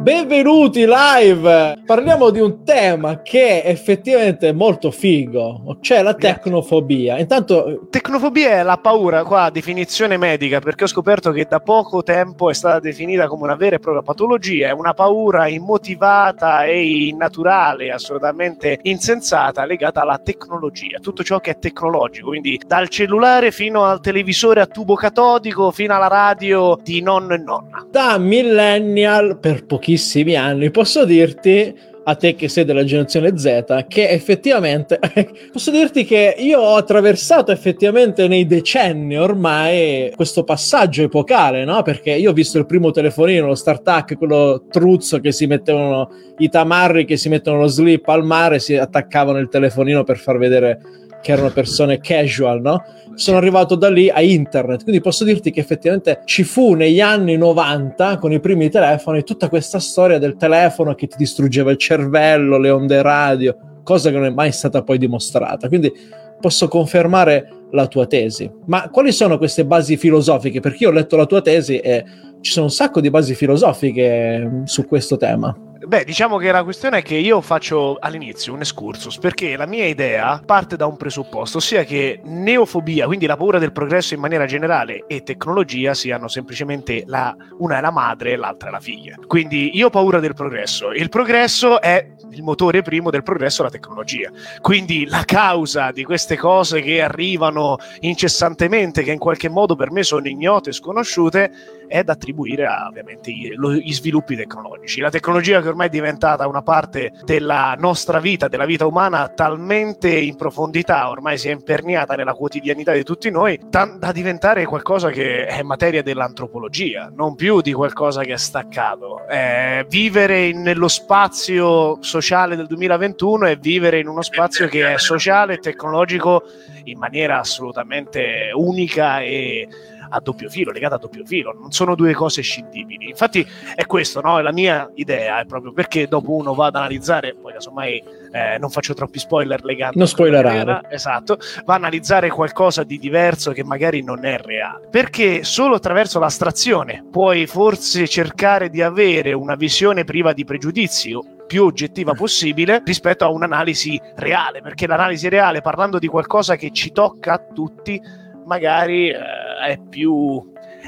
Benvenuti live! Parliamo di un tema che è effettivamente molto figo, cioè la tecnofobia. Intanto, tecnofobia è la paura, qua definizione medica, perché ho scoperto che da poco tempo è stata definita come una vera e propria patologia, è una paura immotivata e innaturale, assolutamente insensata, legata alla tecnologia, tutto ciò che è tecnologico, quindi dal cellulare fino al televisore a tubo catodico, fino alla radio di nonno e nonna. Da millennial per pochissimi anni posso dirti, a te che sei della generazione Z, che effettivamente posso dirti che io ho attraversato effettivamente nei decenni ormai questo passaggio epocale, no? Perché io ho visto il primo telefonino, lo StarTAC, quello truzzo che si mettevano, i tamarri che si mettono lo slip al mare, si attaccavano il telefonino per far vedere che erano persone casual, no? Sono arrivato da lì a internet, quindi posso dirti che effettivamente ci fu negli anni 90 con i primi telefoni tutta questa storia del telefono che ti distruggeva il cervello, le onde radio, cosa che non è mai stata poi dimostrata, quindi posso confermare la tua tesi. Ma quali sono queste basi filosofiche? Perché io ho letto la tua tesi e ci sono un sacco di basi filosofiche su questo tema. Beh, diciamo che la questione è che io faccio all'inizio un excursus, perché la mia idea parte da un presupposto, ossia che neofobia, quindi la paura del progresso in maniera generale, e tecnologia siano semplicemente una è la madre e l'altra è la figlia. Quindi io ho paura del progresso, e il progresso è il motore primo del progresso, la tecnologia. Quindi la causa di queste cose che arrivano incessantemente, che in qualche modo per me sono ignote e sconosciute, è da attribuire a ovviamente gli sviluppi tecnologici. La tecnologia che ormai è diventata una parte della nostra vita, della vita umana, talmente in profondità, ormai si è imperniata nella quotidianità di tutti noi, da diventare qualcosa che è materia dell'antropologia, non più di qualcosa che è staccato. Vivere nello spazio sociale del 2021 è vivere in uno spazio che è sociale e tecnologico in maniera assolutamente unica e a doppio filo, legata a doppio filo, non sono due cose scindibili. Infatti è questo, no? La mia idea è proprio perché dopo uno va ad analizzare, poi casomai non faccio troppi spoiler legati. Non spoilerare. Esatto, va a analizzare qualcosa di diverso che magari non è reale. Perché solo attraverso l'astrazione puoi forse cercare di avere una visione priva di pregiudizi più oggettiva possibile rispetto a un'analisi reale, perché l'analisi reale, parlando di qualcosa che ci tocca a tutti, magari è più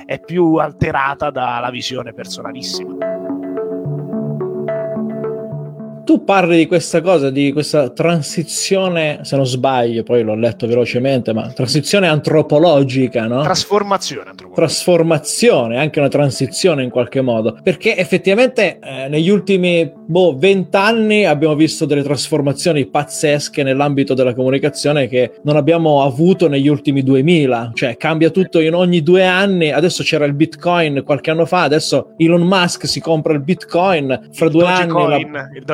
alterata dalla visione personalissima. Tu parli di questa cosa, di questa transizione, se non sbaglio, poi l'ho letto velocemente, ma transizione antropologica, no? Trasformazione antropologica. Trasformazione, anche una transizione in qualche modo, perché effettivamente negli ultimi 20 anni abbiamo visto delle trasformazioni pazzesche nell'ambito della comunicazione che non abbiamo avuto negli ultimi 2000, cioè cambia tutto in ogni 2 anni. Adesso c'era il Bitcoin qualche anno fa, adesso Elon Musk si compra il Bitcoin, fra 2 anni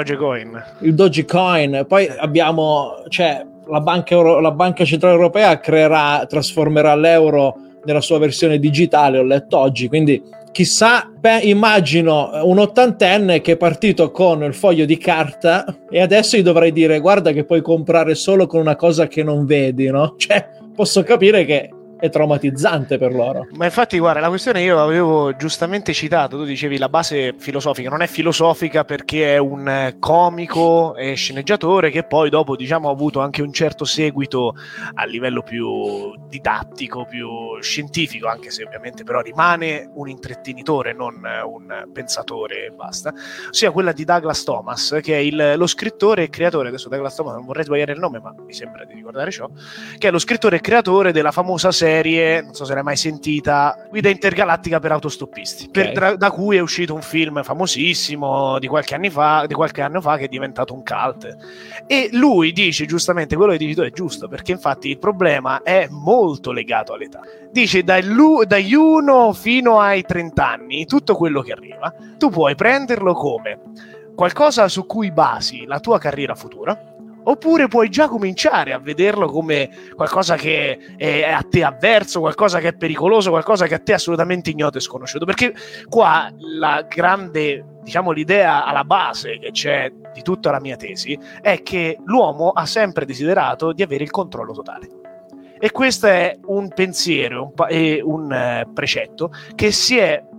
il Dogecoin, poi abbiamo, cioè la banca centrale europea trasformerà l'euro nella sua versione digitale, ho letto oggi, quindi chissà, immagino un ottantenne che è partito con il foglio di carta e adesso gli dovrei dire guarda che puoi comprare solo con una cosa che non vedi, no? Cioè posso capire che è traumatizzante per loro. Ma infatti guarda, la questione io avevo giustamente citato, tu dicevi la base filosofica, non è filosofica perché è un comico e sceneggiatore che poi dopo diciamo ha avuto anche un certo seguito a livello più didattico, più scientifico, anche se ovviamente però rimane un intrattenitore, non un pensatore e basta, ossia quella di Douglas Thomas, che è lo scrittore e creatore, adesso Douglas Thomas non vorrei sbagliare il nome ma mi sembra di ricordare ciò, che è lo scrittore e creatore della famosa serie, non so se l'hai mai sentita, Guida intergalattica per autostoppisti, okay. Da cui è uscito un film famosissimo di qualche anno fa che è diventato un cult, e lui dice giustamente quello che dici tu è giusto, perché infatti il problema è molto legato all'età. Dice dagli 1 fino ai 30 anni tutto quello che arriva tu puoi prenderlo come qualcosa su cui basi la tua carriera futura, oppure puoi già cominciare a vederlo come qualcosa che è a te avverso, qualcosa che è pericoloso, qualcosa che a te è assolutamente ignoto e sconosciuto, perché qua la grande, diciamo, l'idea alla base che c'è di tutta la mia tesi è che l'uomo ha sempre desiderato di avere il controllo totale. E questo è un pensiero e un precetto che si è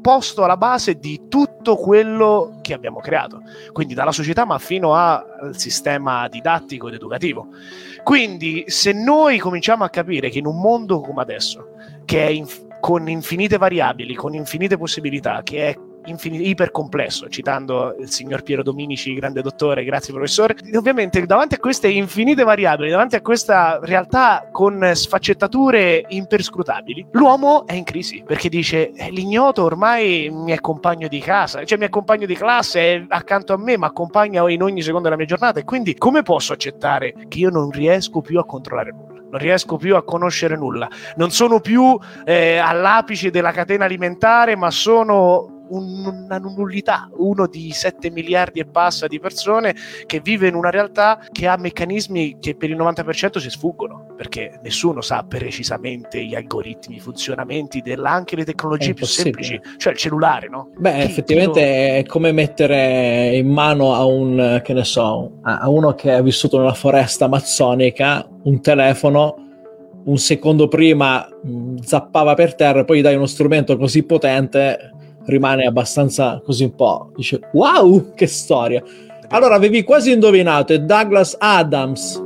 posto alla base di tutto quello che abbiamo creato, quindi dalla società ma fino al sistema didattico ed educativo. Quindi se noi cominciamo a capire che in un mondo come adesso, che è con infinite variabili, con infinite possibilità, che è ipercomplesso, citando il signor Piero Dominici, grande dottore, grazie professore, ovviamente davanti a queste infinite variabili, davanti a questa realtà con sfaccettature imperscrutabili, l'uomo è in crisi, perché dice l'ignoto ormai mi è compagno di casa, cioè mi è compagno di classe, è accanto a me, mi accompagna in ogni secondo della mia giornata, e quindi come posso accettare che io non riesco più a controllare nulla? Non riesco più a conoscere nulla, non sono più all'apice della catena alimentare, ma sono una nullità, uno di 7 miliardi e passa di persone che vive in una realtà che ha meccanismi che per il 90% si sfuggono, perché nessuno sa precisamente gli algoritmi, i funzionamenti anche le tecnologie più semplici, cioè il cellulare, no? Effettivamente è come mettere in mano a un, che ne so, a uno che ha vissuto nella foresta amazzonica un telefono, un secondo prima zappava per terra, poi gli dai uno strumento così potente, rimane abbastanza così un po', dice wow, che storia. Allora avevi quasi indovinato, è Douglas Adams.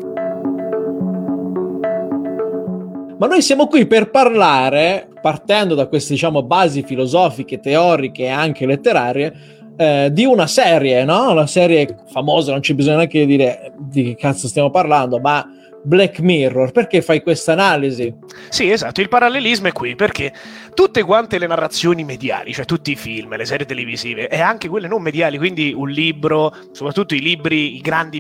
Ma noi siamo qui per parlare, partendo da queste, diciamo, basi filosofiche, teoriche e anche letterarie, di una serie, no? Una serie famosa, non c'è bisogno neanche di dire di che cazzo stiamo parlando, ma Black Mirror. Perché fai questa analisi? Sì, esatto, il parallelismo è qui, perché tutte quante le narrazioni mediali, cioè tutti i film, le serie televisive e anche quelle non mediali, quindi un libro, soprattutto i libri, i grandi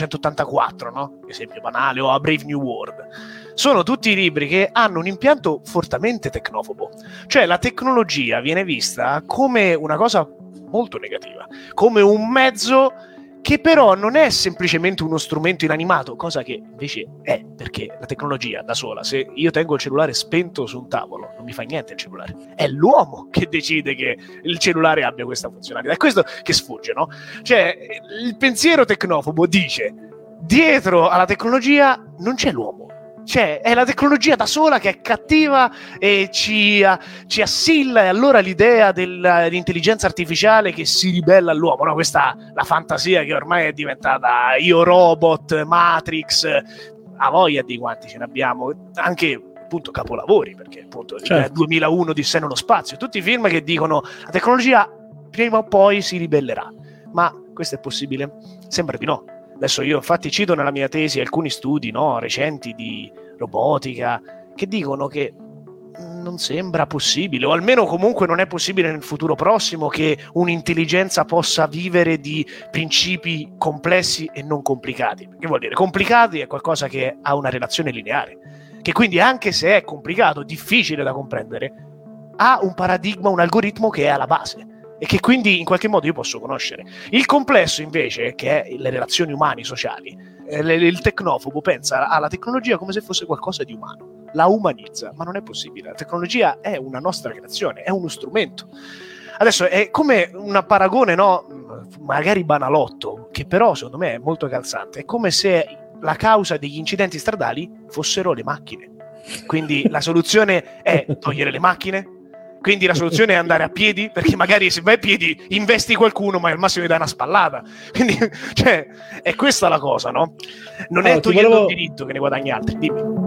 1984, no? Esempio banale, o A Brave New World, sono tutti libri che hanno un impianto fortemente tecnofobo, cioè la tecnologia viene vista come una cosa molto negativa, come un mezzo che però non è semplicemente uno strumento inanimato, cosa che invece è, perché la tecnologia da sola, se io tengo il cellulare spento su un tavolo, non mi fa niente il cellulare, è l'uomo che decide che il cellulare abbia questa funzionalità, è questo che sfugge, no? Cioè, il pensiero tecnofobo dice, dietro alla tecnologia non c'è l'uomo, cioè è la tecnologia da sola che è cattiva e ci assilla, e allora l'idea dell'intelligenza artificiale che si ribella all'uomo, no? Questa la fantasia che ormai è diventata Io Robot, Matrix, a voglia di quanti ce ne abbiamo, anche appunto capolavori, perché appunto certo. 2001 Odissea nello spazio, tutti i film che dicono la tecnologia prima o poi si ribellerà, ma questo è possibile? Sembra di no. Adesso io infatti cito nella mia tesi alcuni studi, no, recenti di robotica che dicono che non sembra possibile, o almeno comunque non è possibile nel futuro prossimo che un'intelligenza possa vivere di principi complessi e non complicati. Che vuol dire? Complicati è qualcosa che ha una relazione lineare, che quindi anche se è complicato, difficile da comprendere, ha un paradigma, un algoritmo che è alla base e che quindi in qualche modo io posso conoscere. Il complesso invece, che è le relazioni umane sociali, il tecnofobo pensa alla tecnologia come se fosse qualcosa di umano, la umanizza, ma non è possibile. La tecnologia è una nostra creazione, è uno strumento. Adesso è come un paragone, no? Magari banalotto, che però secondo me è molto calzante. È come se la causa degli incidenti stradali fossero le macchine. Quindi la soluzione è togliere le macchine. Quindi la soluzione è andare a piedi, perché magari se vai a piedi investi qualcuno, ma al massimo gli dai una spallata. Quindi, cioè, è questa la cosa, no? Non è togliendo il diritto che ne guadagni altri. Dimmi.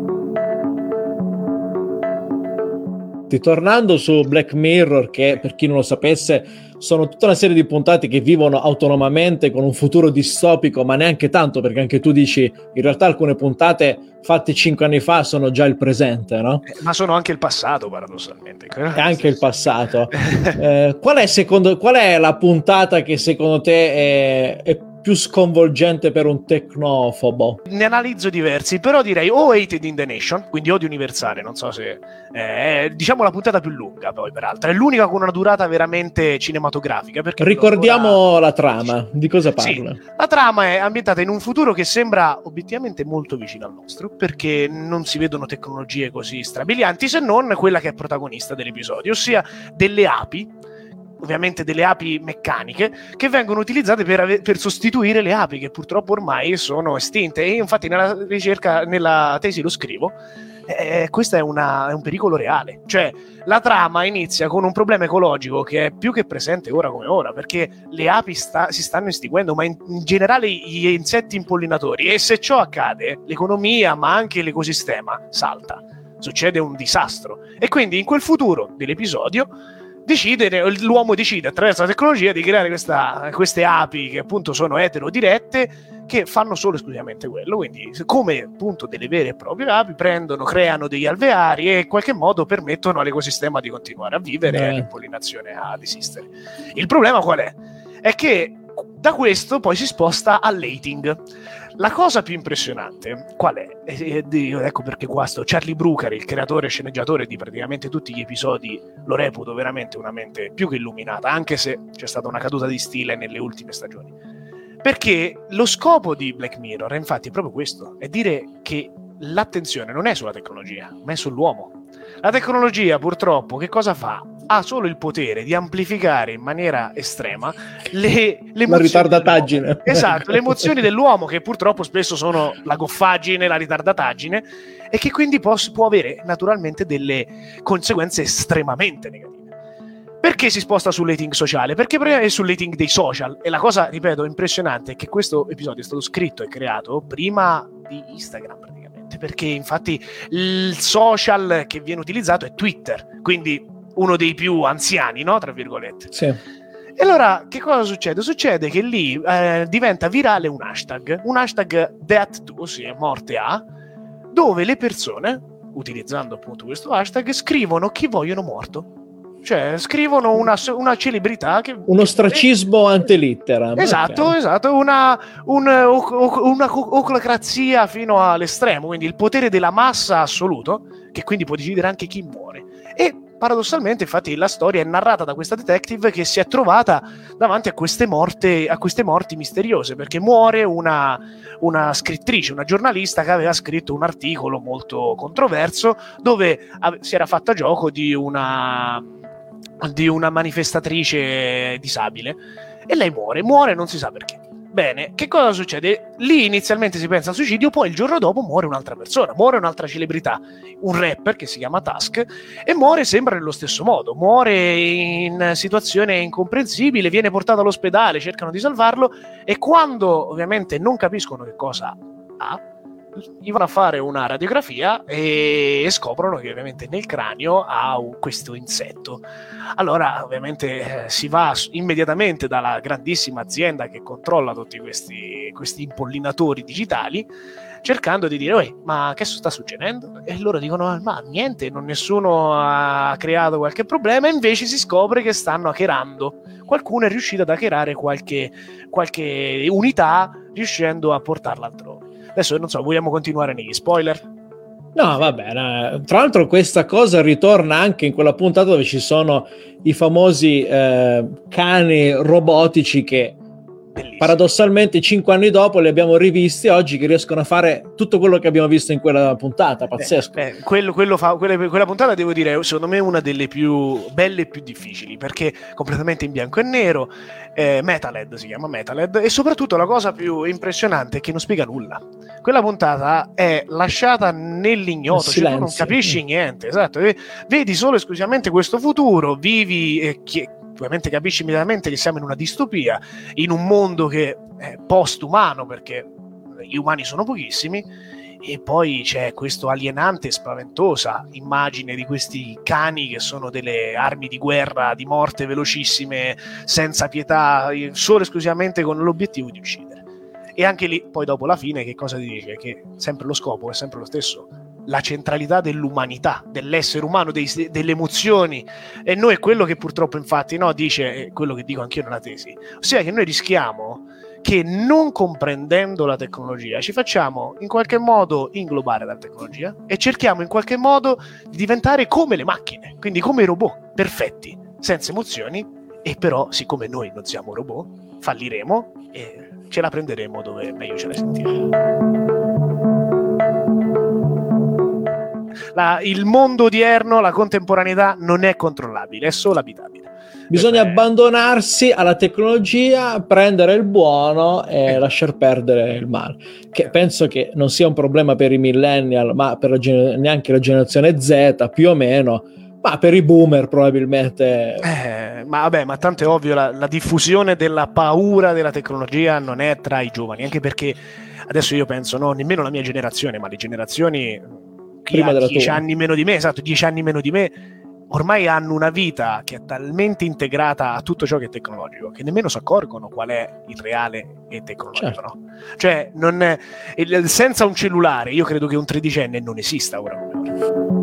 Tornando su Black Mirror, che per chi non lo sapesse sono tutta una serie di puntate che vivono autonomamente con un futuro distopico, ma neanche tanto, perché anche tu dici in realtà alcune puntate fatte 5 anni fa sono già il presente, no? Ma sono anche il passato, paradossalmente. E anche il passato. Qual è la puntata che secondo te è più sconvolgente per un tecnofobo? Ne analizzo diversi, però direi o Hated in the Nation, quindi Odio Universale, non so se è, diciamo, la puntata più lunga, poi peraltro è l'unica con una durata veramente cinematografica, perché ricordiamo la trama, di cosa parla? Sì, la trama è ambientata in un futuro che sembra obiettivamente molto vicino al nostro, perché non si vedono tecnologie così strabilianti, se non quella che è protagonista dell'episodio, ossia delle api ovviamente delle api meccaniche che vengono utilizzate per sostituire le api che purtroppo ormai sono estinte. E io infatti nella tesi lo scrivo. Questo è un pericolo reale, cioè la trama inizia con un problema ecologico che è più che presente ora come ora, perché le api si stanno estinguendo, ma in generale gli insetti impollinatori, e se ciò accade l'economia ma anche l'ecosistema salta, succede un disastro. E quindi in quel futuro dell'episodio l'uomo decide attraverso la tecnologia di creare queste api che appunto sono eterodirette, che fanno solo esclusivamente quello, quindi come appunto delle vere e proprie api creano degli alveari e in qualche modo permettono all'ecosistema di continuare a vivere e all'impollinazione ad esistere. Il problema qual è? È che da questo poi si sposta all'hating. La cosa più impressionante qual è? Ecco perché qua sto Charlie Brooker, il creatore e sceneggiatore di praticamente tutti gli episodi, lo reputo veramente una mente più che illuminata, anche se c'è stata una caduta di stile nelle ultime stagioni. Perché lo scopo di Black Mirror è infatti proprio questo, è dire che l'attenzione non è sulla tecnologia, ma è sull'uomo. La tecnologia purtroppo che cosa fa? Ha solo il potere di amplificare in maniera estrema le la ritardataggine. Esatto, le emozioni dell'uomo, che purtroppo spesso sono la goffaggine, la ritardataggine, e che quindi può avere naturalmente delle conseguenze estremamente negative. Perché si sposta sull'hating sociale? Perché prima è sull'hating dei social, e la cosa, ripeto, impressionante è che questo episodio è stato scritto e creato prima di Instagram praticamente, perché infatti il social che viene utilizzato è Twitter, quindi uno dei più anziani, no? Tra virgolette. Sì. E allora che cosa succede? Succede che lì diventa virale un hashtag death2, ossia morte a, dove le persone, utilizzando appunto questo hashtag, scrivono chi vogliono morto. Cioè scrivono una celebrità che... Un ostracismo ante litteram. Esatto, okay. Esatto, una oclocrazia fino all'estremo, quindi il potere della massa assoluto, che quindi può decidere anche chi muore. E paradossalmente, infatti, la storia è narrata da questa detective che si è trovata davanti a queste morti misteriose, perché muore una scrittrice, una giornalista che aveva scritto un articolo molto controverso dove si era fatta gioco di una manifestatrice disabile, e lei muore non si sa perché. Bene, che cosa succede? Lì inizialmente si pensa al suicidio, poi il giorno dopo muore un'altra persona, muore un'altra celebrità, un rapper che si chiama Tusk, e muore sempre nello stesso modo, muore in situazione incomprensibile, viene portato all'ospedale, cercano di salvarlo, e quando ovviamente non capiscono che cosa ha, gli vanno a fare una radiografia e scoprono che ovviamente nel cranio ha questo insetto. Allora ovviamente si va immediatamente dalla grandissima azienda che controlla tutti questi impollinatori digitali, cercando di dire ma che sta succedendo? E loro dicono ma niente, nessuno ha creato qualche problema, e invece si scopre che stanno hackerando. Qualcuno è riuscito ad hackerare qualche unità, riuscendo a portarla altrove. Adesso non so, vogliamo continuare negli spoiler? No, vabbè, no. Tra l'altro questa cosa ritorna anche in quella puntata dove ci sono i famosi cani robotici che bellissimo, paradossalmente 5 anni dopo li abbiamo rivisti oggi, che riescono a fare tutto quello che abbiamo visto in quella puntata. Pazzesco. Quella puntata, devo dire, secondo me è una delle più belle e più difficili, perché completamente in bianco e nero. Metalhead si chiama Metalhead, e soprattutto la cosa più impressionante è che non spiega nulla. Quella puntata è lasciata nell'ignoto, cioè tu non capisci niente, esatto, vedi solo esclusivamente questo futuro, vivi ovviamente capisci immediatamente che siamo in una distopia, in un mondo che è post-umano, perché gli umani sono pochissimi, e poi c'è questo alienante e spaventosa immagine di questi cani che sono delle armi di guerra, di morte velocissime, senza pietà, solo esclusivamente con l'obiettivo di uccidere. E anche lì, poi dopo la fine, che cosa ti dice? Che sempre lo scopo è sempre lo stesso, la centralità dell'umanità, dell'essere umano, delle emozioni. E noi è quello che purtroppo infatti dice, quello che dico anch'io nella tesi, ossia che noi rischiamo che, non comprendendo la tecnologia, ci facciamo in qualche modo inglobare dalla tecnologia e cerchiamo in qualche modo di diventare come le macchine, quindi come i robot, perfetti, senza emozioni, e però siccome noi non siamo robot, falliremo e ce la prenderemo dove meglio ce la sentiamo. il mondo odierno, la contemporaneità non è controllabile, è solo abitabile. Bisogna abbandonarsi alla tecnologia, prendere il buono e lasciar perdere il male, che penso che non sia un problema per i millennial, ma per neanche la generazione Z, più o meno, ma per i boomer probabilmente. Ma vabbè, ma tanto è ovvio, la diffusione della paura della tecnologia non è tra i giovani, anche perché adesso io penso, no, nemmeno la mia generazione, ma le generazioni chi ha 10 anni meno di me, esatto, 10 anni meno di me, ormai hanno una vita che è talmente integrata a tutto ciò che è tecnologico che nemmeno si accorgono qual è il reale e tecnologico, certo. No? Cioè, senza un cellulare, io credo che un tredicenne non esista ora come ora.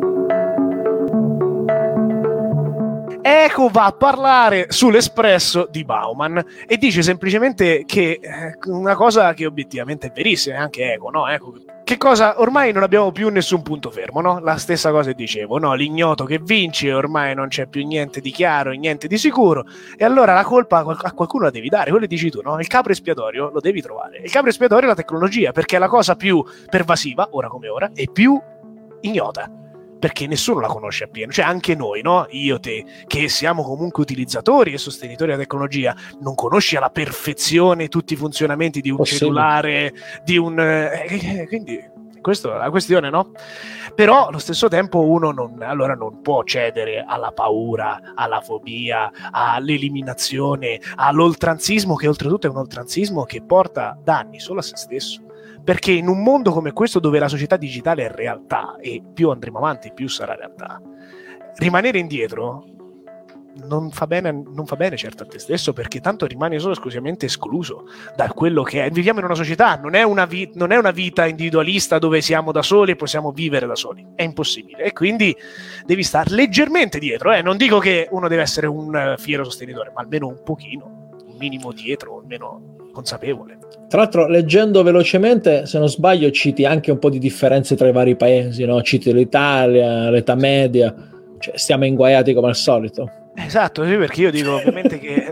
Eco va a parlare sull'Espresso di Bauman e dice semplicemente che una cosa che obiettivamente è verissima, anche Eco, no? Eco, che cosa? Ormai non abbiamo più nessun punto fermo, no? La stessa cosa che dicevo, no? L'ignoto che vince, ormai non c'è più niente di chiaro e niente di sicuro, e allora la colpa a qualcuno la devi dare, quello che dici tu, no? Il capro espiatorio lo devi trovare. Il capro espiatorio è la tecnologia, perché è la cosa più pervasiva, ora come ora, e più ignota, perché nessuno la conosce appieno, cioè anche noi, no? Io, te, che siamo comunque utilizzatori e sostenitori della tecnologia, non conosci alla perfezione tutti i funzionamenti di un cellulare, di un... quindi questa è la questione, no? Però allo stesso tempo uno non può cedere alla paura, alla fobia, all'eliminazione, all'oltranzismo, che oltretutto è un oltranzismo che porta danni solo a se stesso. Perché in un mondo come questo, dove la società digitale è realtà e più andremo avanti più sarà realtà, rimanere indietro non fa bene certo a te stesso, perché tanto rimani solo esclusivamente escluso da quello che è. Viviamo in una società, non è una vita individualista dove siamo da soli e possiamo vivere da soli, è impossibile, e quindi devi star leggermente dietro, non dico che uno deve essere un fiero sostenitore, ma almeno un pochino, un minimo dietro, almeno consapevole. Tra l'altro, leggendo velocemente, se non sbaglio, citi anche un po' di differenze tra i vari paesi, no? Citi l'Italia, l'età media, cioè stiamo inguaiati come al solito. Esatto, sì, perché io dico ovviamente che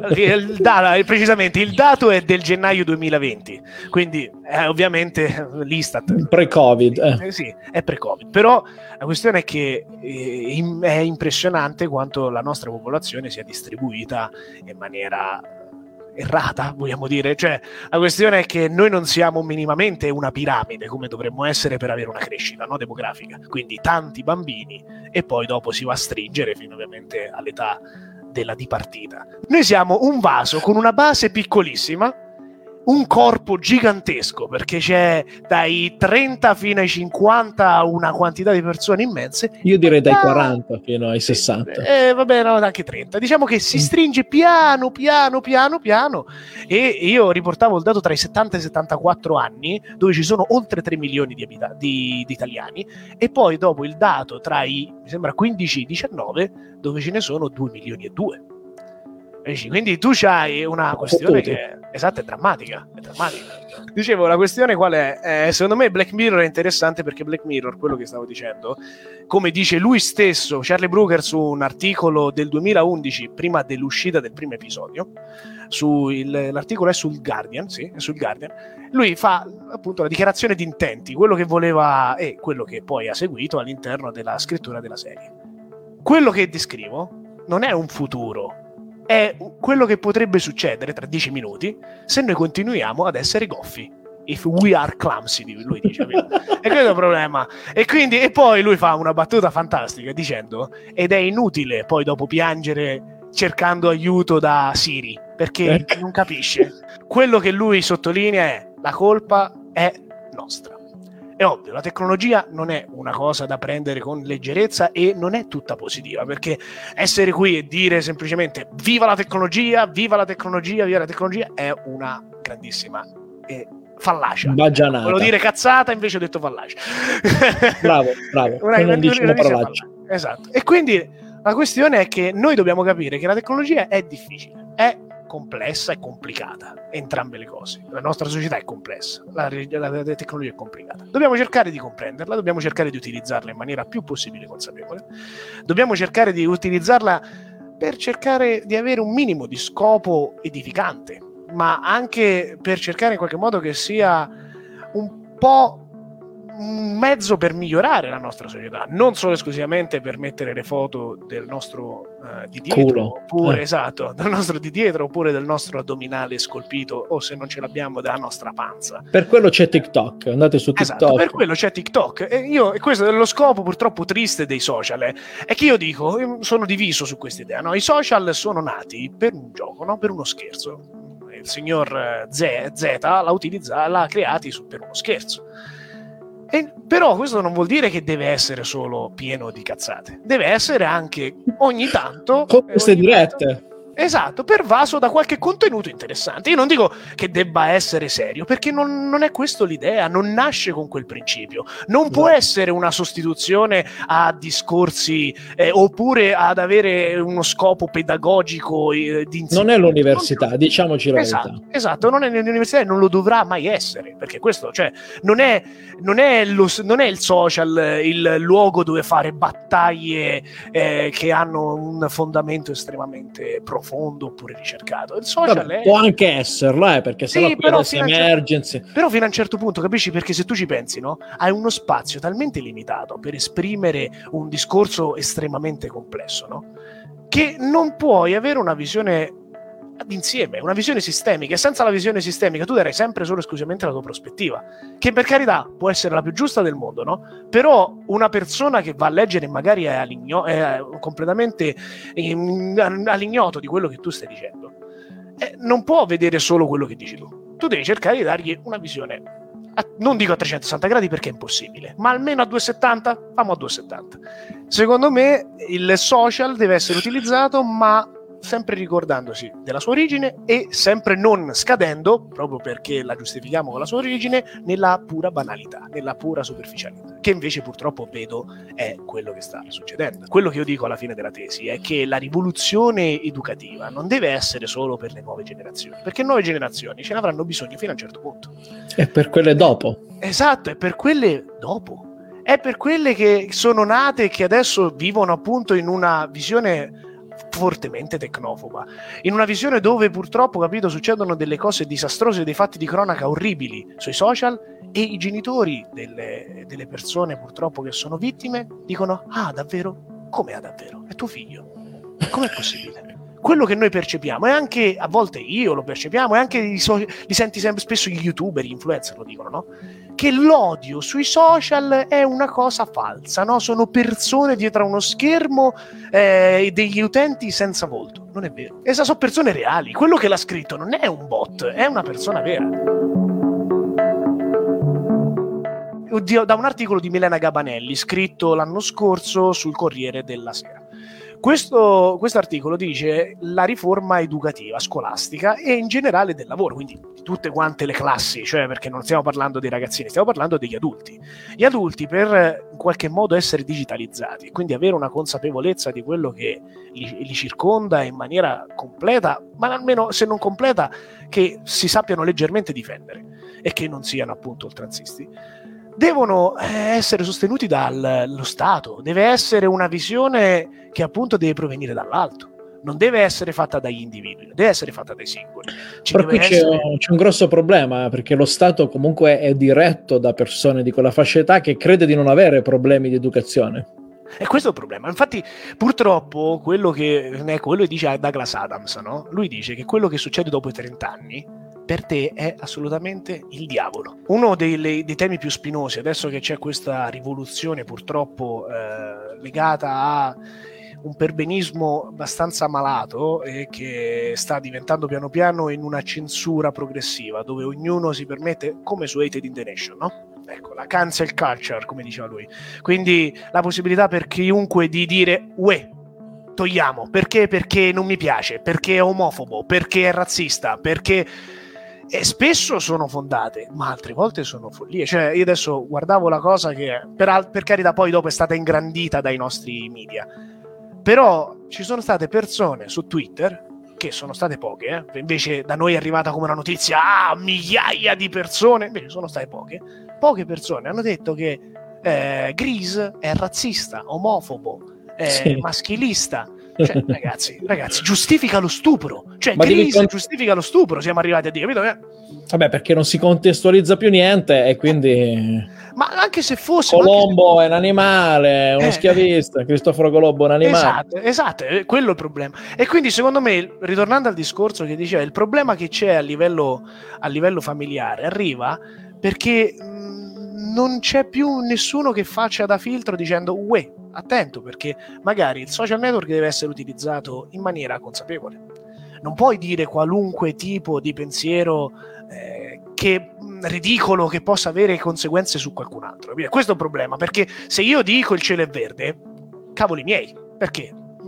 precisamente il dato è del gennaio 2020, quindi ovviamente l'Istat pre-Covid. Sì, è pre-Covid, però la questione è che è impressionante quanto la nostra popolazione sia distribuita in maniera errata, vogliamo dire. Cioè, la questione è che noi non siamo minimamente una piramide come dovremmo essere per avere una crescita, no, demografica, quindi tanti bambini e poi dopo si va a stringere fino ovviamente all'età della dipartita. Noi siamo un vaso con una base piccolissima, un corpo gigantesco, perché c'è dai 30 fino ai 50 una quantità di persone immense. Io direi dai 40 fino ai 60. Vabbè, no, anche 30. Diciamo che si stringe piano, e io riportavo il dato tra i 70 e i 74 anni, dove ci sono oltre 3 milioni di italiani, e poi dopo il dato tra i, mi sembra, 15 e 19, dove ce ne sono 2 milioni e 2. Quindi tu c'hai una questione che è drammatica. Dicevo, la questione qual è? Secondo me Black Mirror è interessante perché Black Mirror, quello che stavo dicendo, come dice lui stesso, Charlie Brooker, su un articolo del 2011 prima dell'uscita del primo episodio, l'articolo è sul Guardian, sì, è sul Guardian, lui fa appunto la dichiarazione di intenti, quello che voleva e quello che poi ha seguito all'interno della scrittura della serie. Quello che descrivo non è un futuro, è quello che potrebbe succedere tra 10 minuti se noi continuiamo ad essere goffi. If we are clumsy, lui dice. E questo è il problema. E poi lui fa una battuta fantastica dicendo: ed è inutile poi dopo piangere cercando aiuto da Siri, perché non capisce. Quello che lui sottolinea è: la colpa è nostra. È ovvio, la tecnologia non è una cosa da prendere con leggerezza e non è tutta positiva, perché essere qui e dire semplicemente viva la tecnologia, viva la tecnologia, viva la tecnologia è una grandissima fallacia. Baggianata. Volevo dire cazzata, invece ho detto fallacia. Bravo. Non dici una parolaccia. Esatto. E quindi la questione è che noi dobbiamo capire che la tecnologia è difficile, è complessa e complicata, entrambe le cose. La nostra società è complessa, la tecnologia è complicata. Dobbiamo cercare di comprenderla, dobbiamo cercare di utilizzarla in maniera più possibile consapevole, dobbiamo cercare di utilizzarla per cercare di avere un minimo di scopo edificante, ma anche per cercare in qualche modo che sia un po' un mezzo per migliorare la nostra società, non solo esclusivamente per mettere le foto del nostro di dietro, culo, oppure esatto, del nostro di dietro, oppure del nostro addominale scolpito, o se non ce l'abbiamo della nostra panza. Per quello c'è TikTok, andate su TikTok. Esatto, per quello c'è TikTok. E questo è lo scopo purtroppo triste dei social, è che io dico, io sono diviso su questa idea, no? I social sono nati per un gioco, no? Per uno scherzo. Il signor Z l'ha creati per uno scherzo. Però questo non vuol dire che deve essere solo pieno di cazzate, deve essere anche ogni tanto con queste dirette. Esatto, pervaso da qualche contenuto interessante. Io non dico che debba essere serio, perché non è questo l'idea, non nasce con quel principio. Non può essere una sostituzione a discorsi oppure ad avere uno scopo pedagogico di insegnamento. Non è l'università, diciamoci la verità. Esatto, non è l'università e non lo dovrà mai essere, perché questo, cioè, non è il social il luogo dove fare battaglie che hanno un fondamento estremamente profondo oppure ricercato. Il social può anche esserlo, perché sennò si emergenze. Però fino a un certo punto, capisci? Perché se tu ci pensi, no? Hai uno spazio talmente limitato per esprimere un discorso estremamente complesso, no? Che non puoi avere una visione d'insieme, una visione sistemica, e senza la visione sistemica tu darai sempre solo esclusivamente la tua prospettiva, che per carità può essere la più giusta del mondo, no? Però una persona che va a leggere magari è completamente all'ignoto di quello che tu stai dicendo, non può vedere solo quello che dici tu devi cercare di dargli una visione, non dico a 360 gradi perché è impossibile, ma almeno a 270, famo a 270. Secondo me il social deve essere utilizzato, ma sempre ricordandosi della sua origine e sempre non scadendo, proprio perché la giustifichiamo con la sua origine, nella pura banalità, nella pura superficialità, che invece purtroppo vedo è quello che sta succedendo. Quello che io dico alla fine della tesi è che la rivoluzione educativa non deve essere solo per le nuove generazioni, perché nuove generazioni ce ne avranno bisogno fino a un certo punto. E per quelle dopo. Esatto, è per quelle dopo. È per quelle che sono nate e che adesso vivono appunto in una visione fortemente tecnofoba, in una visione dove purtroppo, capito, succedono delle cose disastrose, dei fatti di cronaca orribili sui social, e i genitori delle persone purtroppo che sono vittime dicono: ah, davvero? Come davvero? È tuo figlio? Com'è possibile? Quello che noi percepiamo, e anche a volte io lo percepiamo, e anche li senti sempre spesso gli youtuber, gli influencer lo dicono, no? Che l'odio sui social è una cosa falsa, no? Sono persone dietro a uno schermo, degli utenti senza volto. Non è vero. Esas sono persone reali. Quello che l'ha scritto non è un bot, è una persona vera. Da un articolo di Milena Gabanelli scritto l'anno scorso sul Corriere della Sera. Questo articolo dice la riforma educativa, scolastica e in generale del lavoro, quindi di tutte quante le classi, cioè perché non stiamo parlando dei ragazzini, stiamo parlando degli adulti. Gli adulti, per in qualche modo essere digitalizzati, quindi avere una consapevolezza di quello che li circonda in maniera completa, ma almeno se non completa, che si sappiano leggermente difendere e che non siano appunto oltranzisti, devono essere sostenuti dallo Stato. Deve essere una visione che appunto deve provenire dall'alto, non deve essere fatta dagli individui, deve essere fatta dai singoli. Però qui c'è un grosso problema, perché lo Stato comunque è diretto da persone di quella fascia età che crede di non avere problemi di educazione. E questo è il problema. Infatti, purtroppo, quello che dice Douglas Adams, no? Lui dice che quello che succede dopo i 30 anni per te è assolutamente il diavolo. Uno dei temi più spinosi, adesso che c'è questa rivoluzione purtroppo legata a un perbenismo abbastanza malato e che sta diventando piano piano in una censura progressiva, dove ognuno si permette, come su Hated in the Nation, no? Ecco, la cancel culture, come diceva lui. Quindi la possibilità per chiunque di dire uè, togliamo, perché? Perché non mi piace, perché è omofobo, perché è razzista, perché... E spesso sono fondate, ma altre volte sono follie. Cioè, io adesso guardavo la cosa che per carità poi dopo è stata ingrandita dai nostri media, però ci sono state persone su Twitter, che sono state poche, invece da noi è arrivata come una notizia, migliaia di persone, invece sono state poche persone hanno detto che Grease è razzista, omofobo, sì, maschilista. Cioè, ragazzi, giustifica lo stupro. Cioè, Chris giustifica lo stupro, siamo arrivati a dire, capito? Vabbè, perché non si contestualizza più niente e quindi... Ma anche se fosse... Colombo è un animale, uno schiavista, Cristoforo Colombo è un animale. Esatto, è quello il problema. E quindi secondo me, ritornando al discorso che diceva, il problema che c'è a livello familiare arriva perché non c'è più nessuno che faccia da filtro dicendo uè, attento, perché magari il social network deve essere utilizzato in maniera consapevole. Non puoi dire qualunque tipo di pensiero che ridicolo che possa avere conseguenze su qualcun altro. Questo è un problema, perché se io dico il cielo è verde, cavoli miei, perché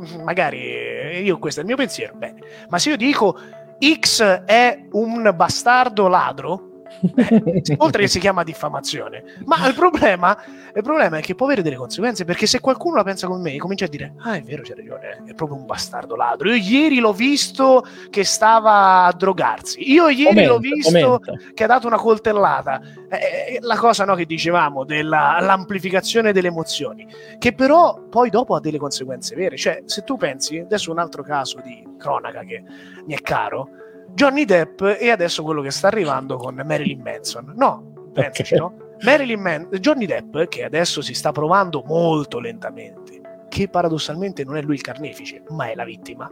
magari questo è il mio pensiero, bene, ma se io dico X è un bastardo ladro, oltre che si chiama diffamazione, ma il problema è che può avere delle conseguenze, perché se qualcuno la pensa con me comincia a dire è vero, c'è ragione, è proprio un bastardo ladro, io ieri l'ho visto che stava a drogarsi, io ieri l'ho visto che ha dato una coltellata, la cosa che dicevamo dell'amplificazione delle emozioni, che però poi dopo ha delle conseguenze vere. Cioè, se tu pensi, adesso un altro caso di cronaca che mi è caro, Johnny Depp e adesso quello che sta arrivando con Marilyn Manson. No, pensaci, no? Johnny Depp, che adesso si sta provando molto lentamente, che paradossalmente non è lui il carnefice, ma è la vittima,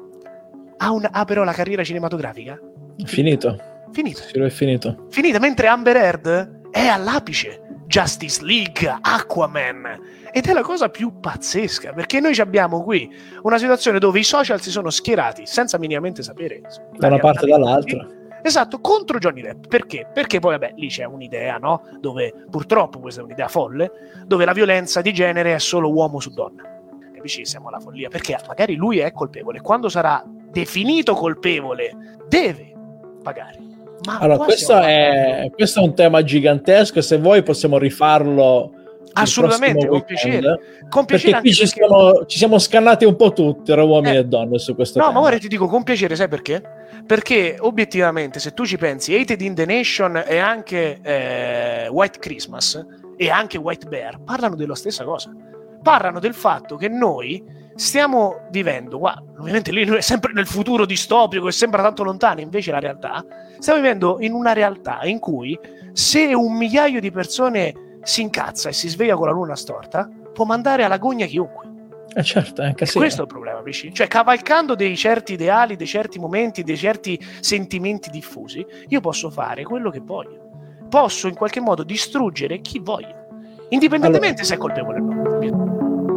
ha però la carriera cinematografica finita. Sì, è finita, mentre Amber Heard è all'apice. Justice League, Aquaman, ed è la cosa più pazzesca, perché noi abbiamo qui una situazione dove i social si sono schierati senza minimamente sapere da una parte e dall'altra, esatto, contro Johnny Depp. Perché poi vabbè, lì c'è un'idea, no? Dove purtroppo questa è un'idea folle, dove la violenza di genere è solo uomo su donna. Capisci? Siamo alla follia, perché magari lui è colpevole, quando sarà definito colpevole deve pagare. Ma allora, questo è un tema gigantesco, e se vuoi possiamo rifarlo assolutamente, con piacere. Perché qui ci siamo scannati un po' tutti, uomini e donne, su questo tema. Ma guarda, ti dico con piacere, sai perché? Perché obiettivamente, se tu ci pensi, Hated in the Nation e anche White Christmas e anche White Bear parlano della stessa cosa. Parlano del fatto che noi stiamo vivendo, ovviamente lì è sempre nel futuro distopico e sembra tanto lontano, invece la realtà, stiamo vivendo in una realtà in cui se 1 migliaio di persone si incazza e si sveglia con la luna storta, può mandare alla gogna chiunque. Certo, anche sì. Questo è il problema, capisci? Cioè, cavalcando dei certi ideali, dei certi momenti, dei certi sentimenti diffusi, io posso fare quello che voglio. Posso in qualche modo distruggere chi voglio, indipendentemente se è colpevole o no.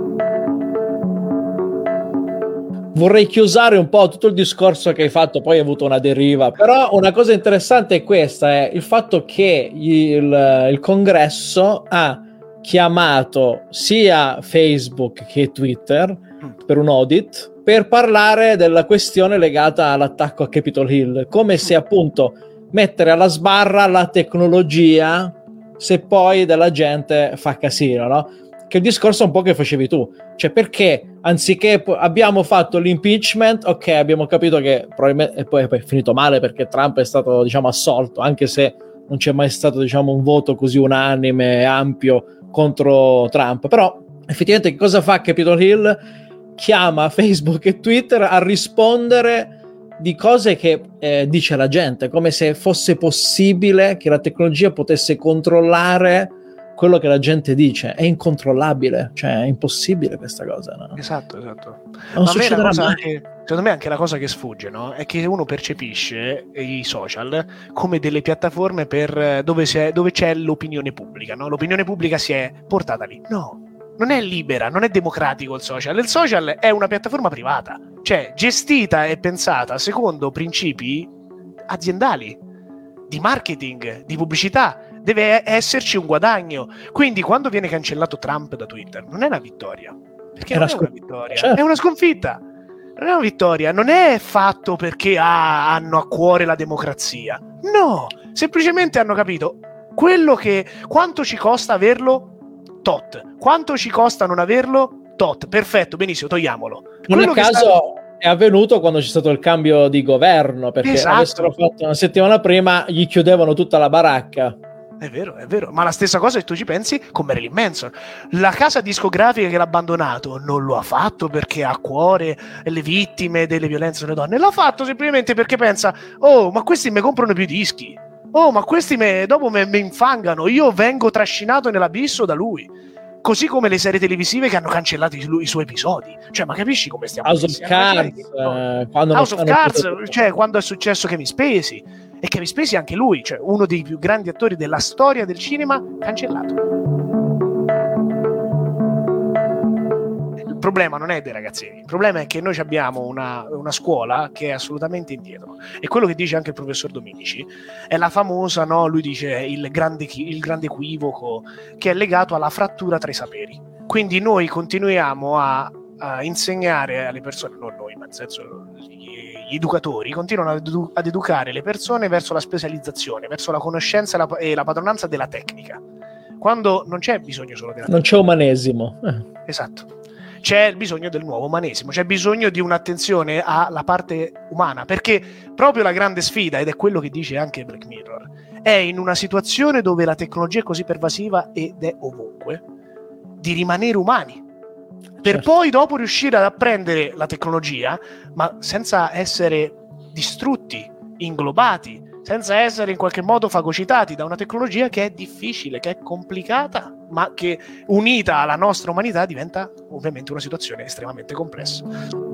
Vorrei chiusare un po' tutto il discorso che hai fatto, poi hai avuto una deriva, però una cosa interessante è questa, è il fatto che il congresso ha chiamato sia Facebook che Twitter per un audit, per parlare della questione legata all'attacco a Capitol Hill, come se appunto mettere alla sbarra la tecnologia se poi della gente fa casino, no? Che è il discorso un po' che facevi tu, cioè perché anziché abbiamo fatto l'impeachment, ok, abbiamo capito che probabilmente, e poi è finito male perché Trump è stato, diciamo, assolto, anche se non c'è mai stato, diciamo, un voto così unanime, ampio contro Trump, però effettivamente che cosa fa Capitol Hill? Chiama Facebook e Twitter a rispondere di cose che dice la gente, come se fosse possibile che la tecnologia potesse controllare quello che la gente dice. È incontrollabile, cioè è impossibile questa cosa, no? Esatto. Non succederà mai. Secondo me anche la cosa che sfugge, no? È che uno percepisce i social come delle piattaforme per dove c'è l'opinione pubblica, no? L'opinione pubblica si è portata lì. No, non è libera, non è democratico il social. Il social è una piattaforma privata, cioè gestita e pensata secondo principi aziendali, di marketing, di pubblicità. Deve esserci un guadagno. Quindi quando viene cancellato Trump da Twitter non è una vittoria, perché non è una vittoria, certo. È una sconfitta. Non è una vittoria, non è fatto perché hanno a cuore la democrazia. No, semplicemente hanno capito quanto ci costa averlo, tot. Quanto ci costa non averlo, tot. Perfetto, benissimo, togliamolo. Non a caso è avvenuto quando c'è stato il cambio di governo, perché avessero fatto una settimana prima gli chiudevano tutta la baracca. È vero, ma la stessa cosa se tu ci pensi con Marilyn Manson. La casa discografica che l'ha abbandonato non lo ha fatto perché ha a cuore le vittime delle violenze sulle donne, l'ha fatto semplicemente perché pensa: oh, ma questi mi comprano più dischi, oh, ma questi dopo mi infangano, io vengo trascinato nell'abisso da lui. Così come le serie televisive che hanno cancellato i suoi episodi. Cioè, ma capisci come stiamo? House of Cards, House of Cards, cioè quando è successo Kevin Spacey. E Kevin Spacey anche lui, cioè uno dei più grandi attori della storia del cinema, cancellato. Il problema non è dei ragazzini, il problema è che noi abbiamo una scuola che è assolutamente indietro. E quello che dice anche il professor Dominici è la famosa, no? Lui dice il grande equivoco che è legato alla frattura tra i saperi. Quindi noi continuiamo a insegnare alle persone, non noi, ma nel senso gli educatori continuano ad educare le persone verso la specializzazione, verso la conoscenza e la padronanza della tecnica, quando non c'è bisogno solo della non c'è umanesimo. Esatto. C'è bisogno del nuovo umanesimo, c'è bisogno di un'attenzione alla parte umana, perché proprio la grande sfida, ed è quello che dice anche Black Mirror, è in una situazione dove la tecnologia è così pervasiva ed è ovunque, di rimanere umani, per poi dopo riuscire ad apprendere la tecnologia, ma senza essere distrutti, inglobati, senza essere in qualche modo fagocitati da una tecnologia che è difficile, che è complicata, ma che unita alla nostra umanità diventa ovviamente una situazione estremamente complessa.